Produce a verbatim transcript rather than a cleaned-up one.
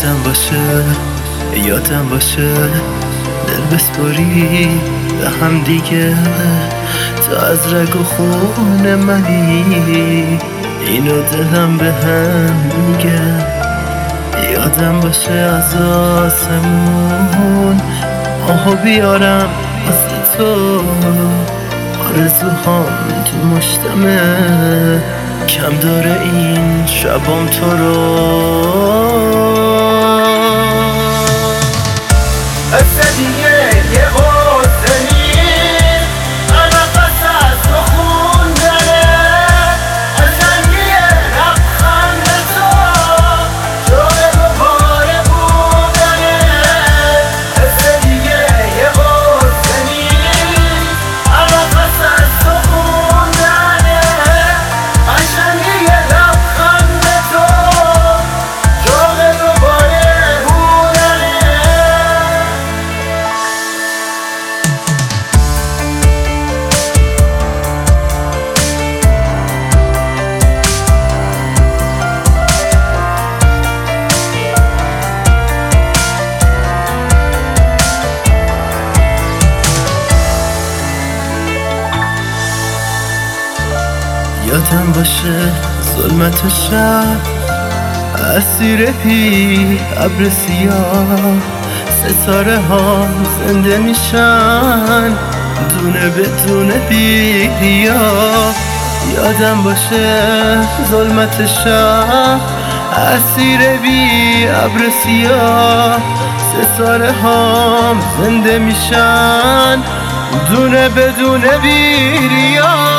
یادم باشه یادم باشه دل بسپاری به هم دیگه، تو از رگ و خون منی، اینو دلم به هم میگه. یادم باشه از آسمون آهو بیارم واسه تو، آرزوهام تو مشتمه، کم داره این شبام تو رو. دیگه یه قصه نیست، نفس از تو خوندنه، قشنگی لبخند تو، شوق دوباره بودنه. قصه دیگه یه قصه نیست، نفس از تو خوندنه، قشنگی لبخند تو، شوق دوباره بودنه. یادم باشه ظلمت شب، اسیر پی ابر سیاه، ستاره ها زنده میشن دونه به دونه بی‌ریا. یادم باشه ظلمت شب، اسیر بی ابر سیاه، ستاره ها زنده میشن دونه به دونه بی‌ریا.